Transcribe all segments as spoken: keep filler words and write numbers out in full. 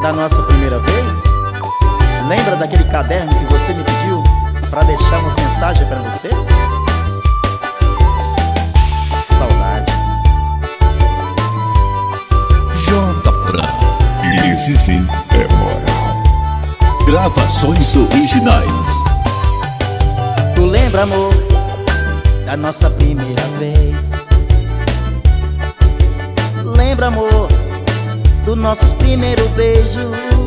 da nossa primeira vez? Lembra daquele caderno que você me pediu pra deixar umas mensagens pra você? Saudade. J. Fran, esse sim é moral. Gravações originais. Tu lembra, amor, da nossa primeira vez? Lembra, amor, dos nossos primeiros beijos?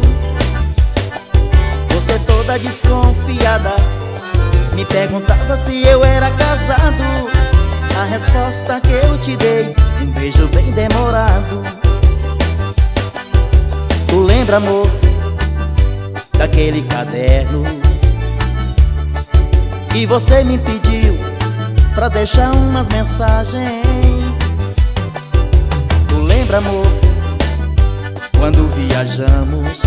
Você toda desconfiada me perguntava se eu era casado. A resposta que eu te dei, um beijo bem demorado. Tu lembra, amor, daquele caderno que você me pediu pra deixar umas mensagens? Tu lembra, amor, quando viajamos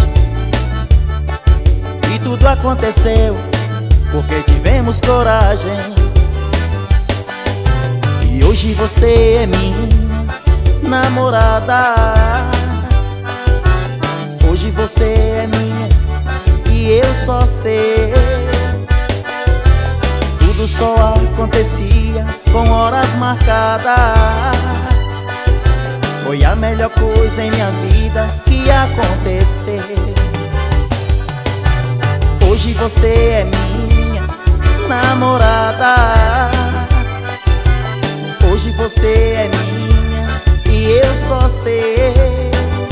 e tudo aconteceu porque tivemos coragem? E hoje você é minha namorada. Hoje você é minha e eu só sei. Tudo só acontecia com horas marcadas. Foi a melhor coisa em minha vida que aconteceu. Hoje você é minha namorada. Hoje você é minha e eu só sei.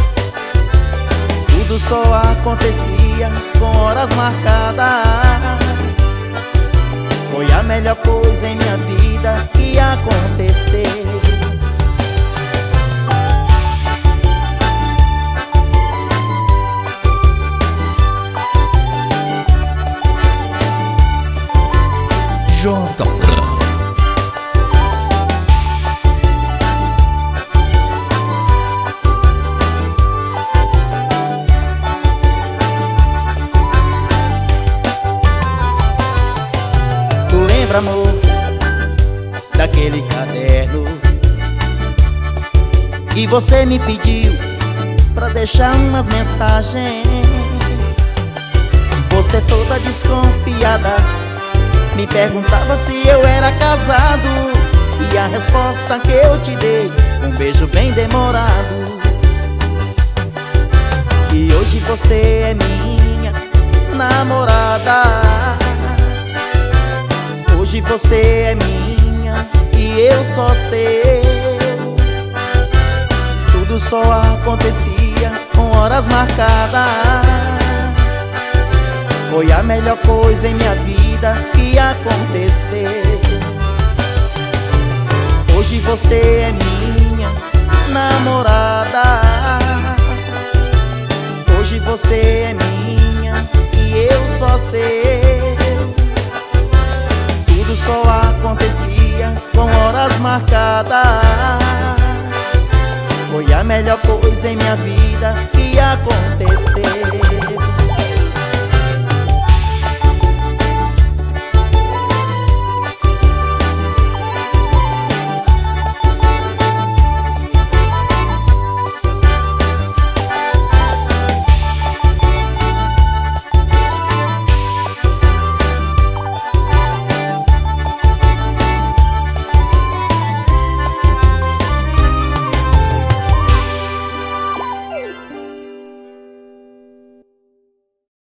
Tudo só acontecia com horas marcadas. Foi a melhor coisa em minha vida que aconteceu. J. Fran. Tu lembra, amor, daquele caderno que você me pediu pra deixar umas mensagens? Você toda desconfiada me perguntava se eu era casado. E a resposta que eu te dei, um beijo bem demorado. E hoje você é minha namorada. Hoje você é minha e eu só sei. Tudo só acontecia com horas marcadas. Foi a melhor coisa em minha vida que aconteceu. Hoje você é minha namorada. Hoje você é minha e eu só sei. Tudo só acontecia com horas marcadas. Foi a melhor coisa em minha vida que aconteceu.